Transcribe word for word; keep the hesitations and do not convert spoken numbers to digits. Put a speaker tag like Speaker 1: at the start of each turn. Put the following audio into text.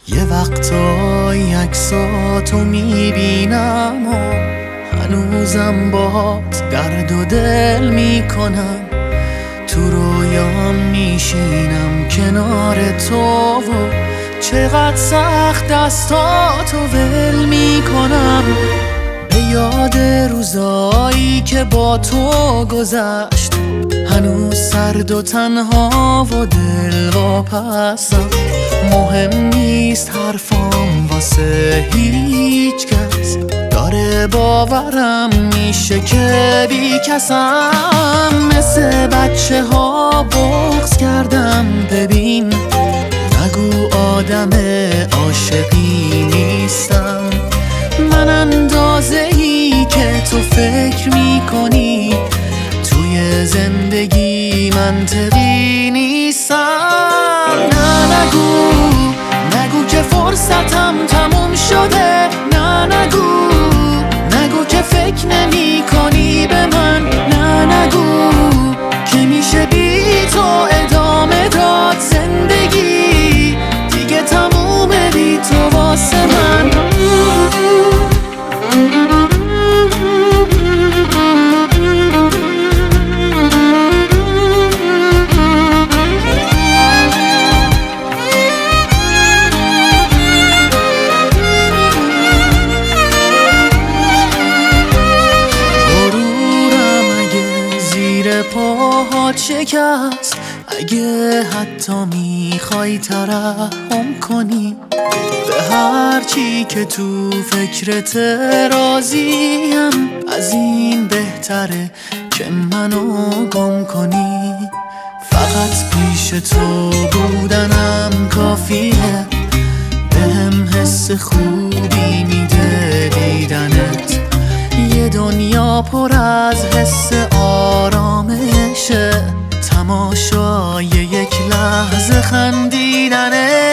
Speaker 1: یه وقتایی عکساتو میبینم و هنوزم باهات درد و دل میکنم. تو رویام میشینم کنار تو و چقدر سخت دستاتو ول میکنم. به یاد روزایی که با تو گذشت هنوز سرد و تنها و دل واپسم. مهم نیست حرفام واسه هیچ کس، داره باورم میشه که بی کسم. مثل بچه ها بغض کردم ببین، نگو آدم عاشقی نیستم. من اندازه ای که تو فکر میکنی توی زندگی منطقی نیستم. نه نگو نگو که فرصتم تموم شده، نه نگو نگو که فکر نمی کنی به من، نه نگو که میشه بی تو ادامه داد زندگی، دیگه تمومه بی تو واسه من. پاهات شکست، اگه حتی میخوای ترحم کنی به هر چی که تو فکرت راضیم. از این بهتره که منو گم کنی، فقط پیش تو بودنم کافیه. بهم حس خوبی میده دیدنت، یه دنیا پر از حس آرامشه، تماشای یک لحظه خندیدنه.